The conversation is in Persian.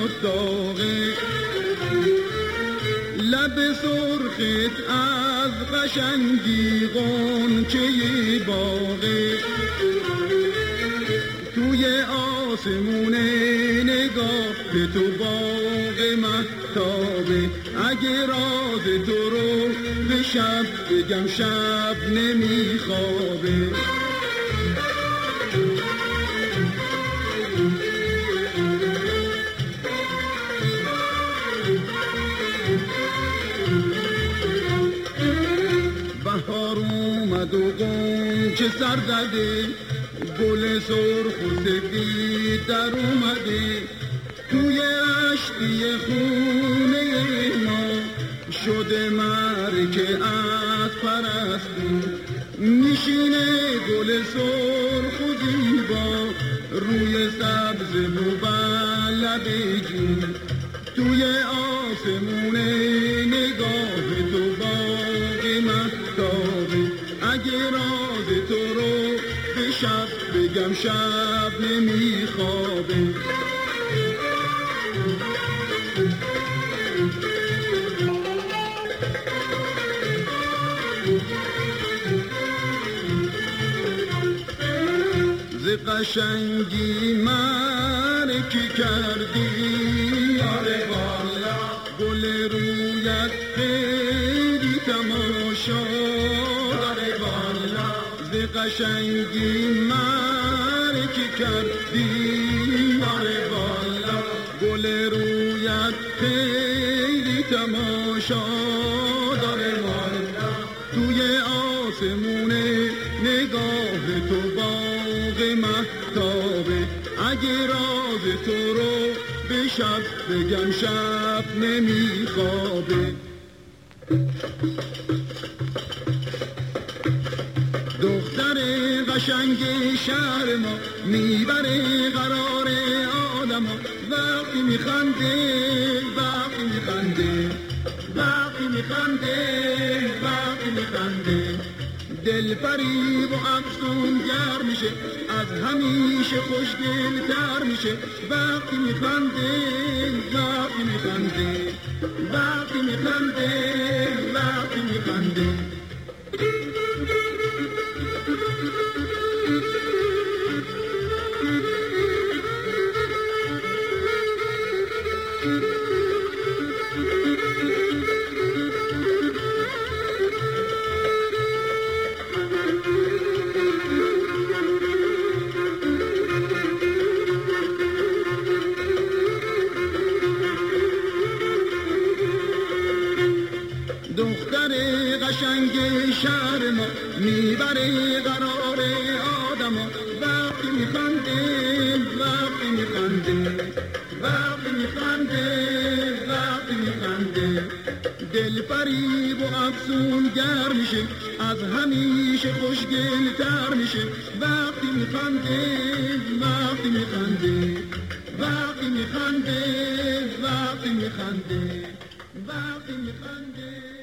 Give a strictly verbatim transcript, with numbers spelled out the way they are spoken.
داغه، لب سرخت از قشنگی غنچه باغه، توی آسمون نگاه به تو باغ مهتابه. اگه راز تو رو به شب بگم شب نمیخوابه. بهار اومد و غنچه سر زده، گل سرخ و سفید در اومده، توی اشکی خونه ما شده مرکه از پرستی. میشینه گل سرخ و زیبا روی سبز مبلد جون، توی آسمون نگاه تو باغ مهتابه. اگه راز تو رو به شب بگم شب نمیخوابه. ز قشنگی مرکی کردی یاره والا، گل رویت خیلی تماشا داره والا. ز قشنگی مرکی کردی یاره والا، گل رویت خیلی تماشا داره والا. توی آسمون نگاه تو باغ مهتابه. اگه راز تو رو به شب بگم شب نمیخوابه. دختر قشنگ شهر ما میبره قرار آدم ها، وقتی میخنده وقتی میخنده وقتی میخنده وقتی میخنده، دل فریب و افسون گر میشه، از همیشه خوشگل تر میشه. وقتی میخنده وقتی میخنده وقتی میخنده وقتی میخنده. دختر قشنگ شهر ما میبره قرار آدم ها، وقتی میخنده وقتی میخنده وقتی میخنده وقتی میخنده، دل فریب و افسون گر میشه، از همیشه خوشگل تر میشه. وقتی میخنده وقتی میخنده وقتی میخنده وقتی میخنده وقتی میخنده.